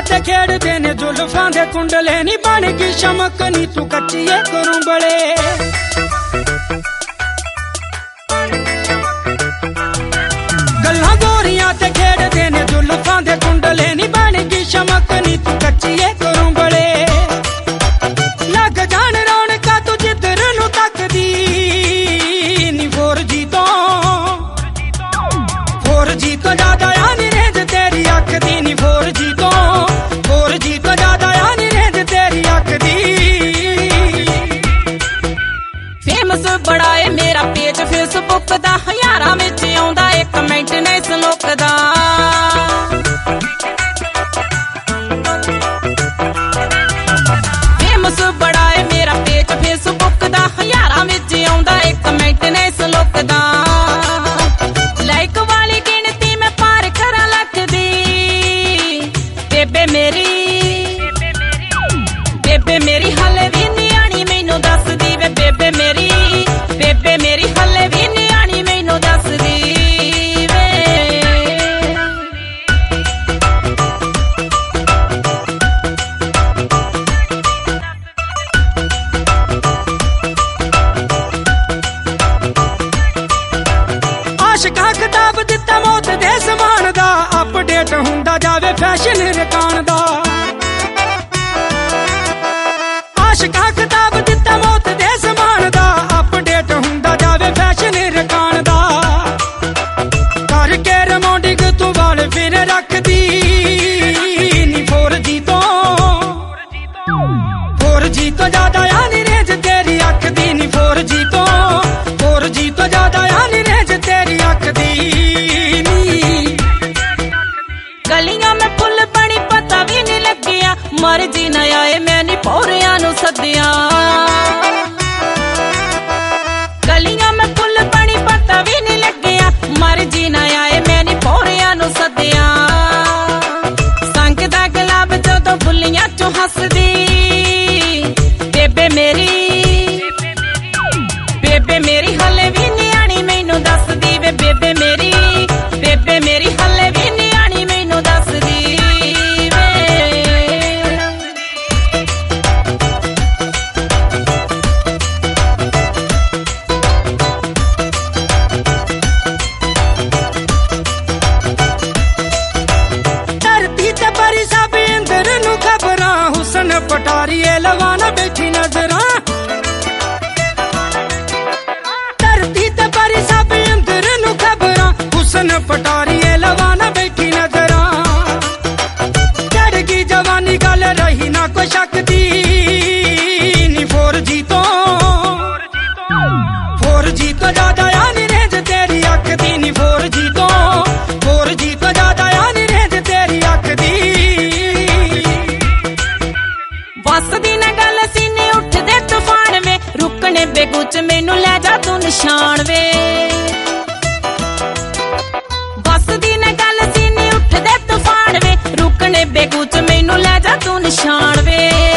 ते खेड़दे ने जुल्फां दे कुंडले नी बन गई चमक नी तू कच्चिए करूं बड़े गल्लां गोरियां ते खेड़दे ने जुल्फां दे कुंडले नी बन गई चमक नी तू कच्चिए करूं बड़े लग जान रौनका तू जिधर नू तकदी नी 4G तो ज्यादा यानी रेंज तेरी अख दी नी 4G तो ज्यादा यानी रेंज तेरी अख दी फेमस बड़ा है मेरा पेज फेसबुक दा हजारां विच आउंदा एक कमेंट नहीं सलोकदा फेमस बड़ा है मेरा पेज फेसबुक दा हजारां विच आउंदा एक कमेंट नहीं सलोकदा लाइक वाली गिनती में पार करा लख दी बेबे मेरी हाले भी नहीं आनी मैनू दस दी वे बेबे मेरी हाले भी नहीं आनी मैनू दस दी वे आशिकां खिताब दिता मौत दे समान दा अपडेट हुंदा जावे फैशन रकान दा आशिकां खिताब दिता मौत दे समान दा अपडेट हुंदा जावे फैशन रकान दा करके रमोडिंग तू वाल फिर रख दी नी 4G तो ज्यादा यानी रेंज तेरी अख दी नी 4G तो ज्यादा यानी रेंज तेरी अख दी गलियां में फुल बनी पता भी नहीं लगिया मर्जी न आए मैं नहीं पौरियां नू सदिया गलियां में फुल बनी पता भी नहीं लगिया मर्जी न आए मैं नहीं पौरियां नू सदिया संग दा गुलाब जदों फुलियां चों हसदी बेबे मेरी हाले भी नहीं आनी मैनू दस दी वे बेबे मेरी हाले भी नहीं आनी मैनू दस दी वे धरती ते परी सब इंदर नू खबरां हुसन पटारीए लवाना बैठी नजरां हुसन पटारीए लवाना बैठी नजरां चढ़ गई जवानी गल रही ना कोई शक दी नी 4G तो ज्यादा यानी रेंज तेरी अख दी नी 4G तो ज्यादा यानी रेंज तेरी अख दी बस दी न गल सीने उठदे तूफान में रुकने बेगुच मैनू ले जा तू निशान वे बेगूच मैनू ले जा तू निशान वे